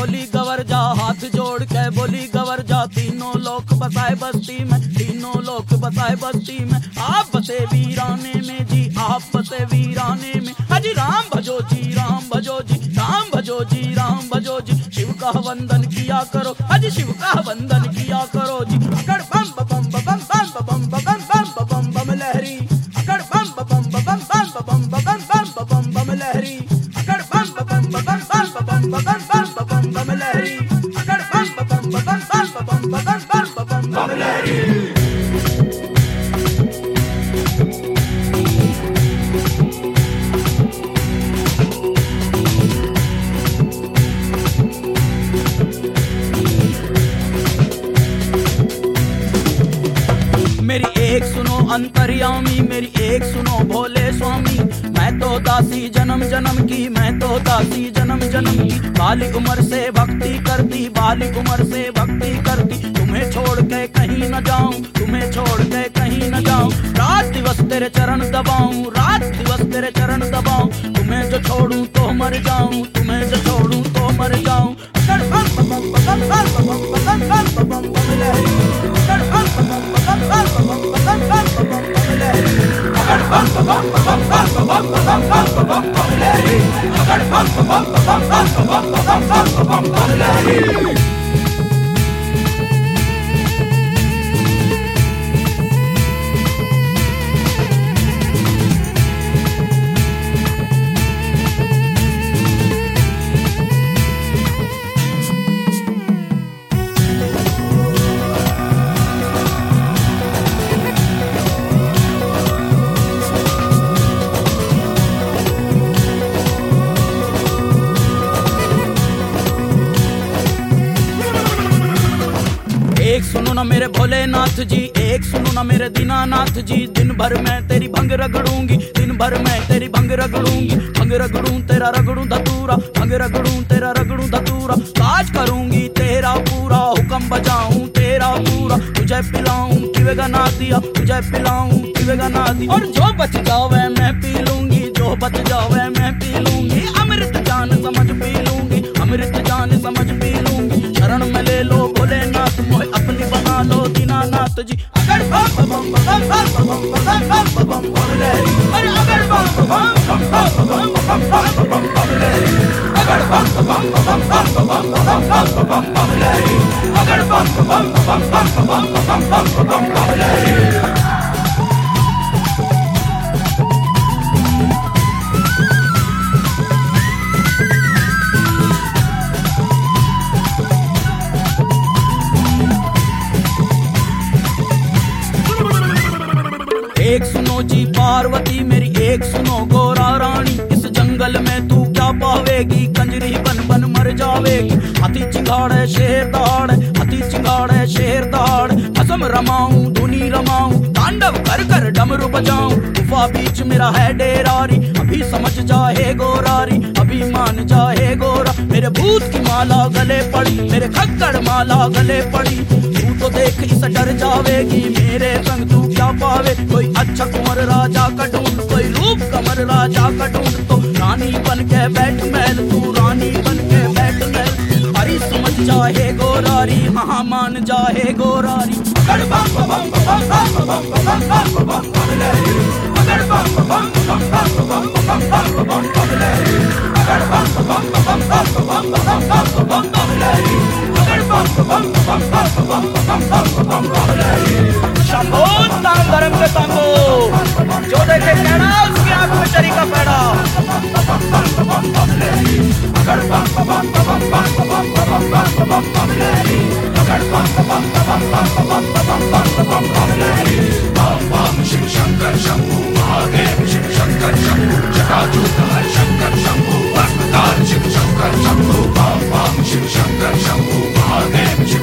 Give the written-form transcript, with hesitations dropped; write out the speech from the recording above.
बोली गवर जा, हाथ जोड़ के बोली गवर जा। तीनों लोक बसाए बस्ती में, तीनों लोक बसाए बस्ती में। आप बसे वीराने में जी, आप बसे वीराने में। अजी राम भजो जी, राम भजो जी, राम भजो जी, राम भजो जी। शिव का वंदन किया करो, अजी शिव का वंदन किया करो जी। अकड़ बम बम बम बम बम बम बम बम बम बम लहरी, अकड़ बम बम बम बम बम बम बम बम बम लहरी, अकड़ बम बम बम बम बम बम लहरी, अकड़ बम बम बम बम लहरी। मेरी एक सुनो अंतर्यामी, मेरी एक सुनो भोले स्वामी। मैं तो दासी जन्म जन्म की, मैं तो दासी जन्म जन्म की। बाली उम्र से भक्ति करती, बाली उम्र से भक्ति करती। तुम्हें छोड़ के कहीं न जाऊं, तुम्हें छोड़ के कहीं न जाऊं। रात दिवस तेरे चरण दबाऊं, रात दिवस तेरे चरण दबाऊं। तुम्हें जो छोड़ूं तो मर जाऊं, तुम्हें जो छोड़ूं तो मर जाऊं। एक सुनो ना मेरे भोलेनाथ जी, एक सुनो ना मेरे दीनानाथ जी। दिन भर मैं तेरी भंग रगड़ूंगी, दिन भर मैं तेरी भंग रगड़ूंगी। भंग रगड़ूं तेरा रगड़ूं धतूरा, भंग रगड़ूं तेरा रगड़ूं धतूरा। काज करूंगी तेरा पूरा, हुक्म बजाऊं तेरा पूरा। तुझे पिलाऊं पीवेगा ना दिया, तुझे पिलाऊं पीवेगा ना दिया। और जो बच जावे मैं पी लूंगी, जो बच जावे मैं पी लूंगी। अमृत जान समझ पी लूंगी, अमृत जान समझ पी लूंगी। शरण में ले लो भोलेनाथ, मोहे अपनी बना लो दीनानाथ जी। अगर बम बम बम बम बम बम बम लहरी, अरे अगर बम बम बम बम बम बम लहरी, अगर बम बम बम बम बम लहरी, अगर बम बम बम बम लहरी। एक सुनो जी पार्वती मेरी, एक सुनो गोरा रानी। इस जंगल में तू क्या पावेगी, कंजरी बन बन मर जावेगी। हाथी चिंगाड़े शेर दहाड़े, हाथी चिंगाड़े शेर दहाड़े। असम रमाऊं धुनी रमाऊं, तांडव कर कर डमरू बजाऊं। गुफा बीच मेरा है डेरारी, अभी समझ जाए गोरारी, अभी मान जाए गोरा। मेरे भूत की माला गले पड़ी, मेरे खक्कड़ माला गले पड़ी। तू तो देख इस डर जावेगी, मेरे संग तू क्या पावे। कोई अच्छा कुंवर राजा का ढूंढ, कोई रूप कमर राजा का ढूंढ। तो रानी बन के बैठ महल, तू रानी बन के बैठ महल। हरी समझ जाए गोरारी, हाँ मान जाए गोरारी। अगर बम बम बम बम बम बम लहरी, अगर बम बम बम बम बम लहरी, अगर बम बम बम बम लहरी, अगर बम बम लहरी। शंभो नाम धर्म के शंभो, जो देखे पैड़ा उसकी आंख में चरी का पैड़ा। शिव शंकर शंभु महादेव, शिव शंकर शंभु जटाजूटधर शंकर शंभु अस्पताल। शिव शंकर शंभु शिव शंकर शंभु महादेव।